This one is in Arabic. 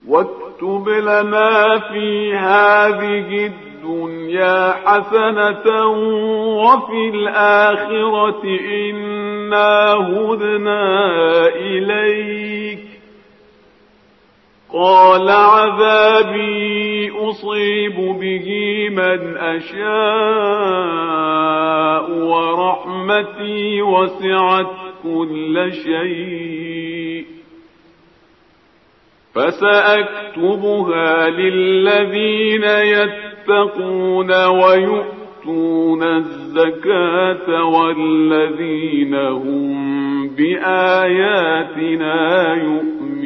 واكتب لنا في هذه الدنيا حسنة وفي الآخرة إنا هدنا إليك. قال عذابي أصيب به من أشاء ورحمتي وسعت كل شيء فسأكتبها للذين يتقون ويؤتون الزكاة والذين هم بآياتنا يؤمنون.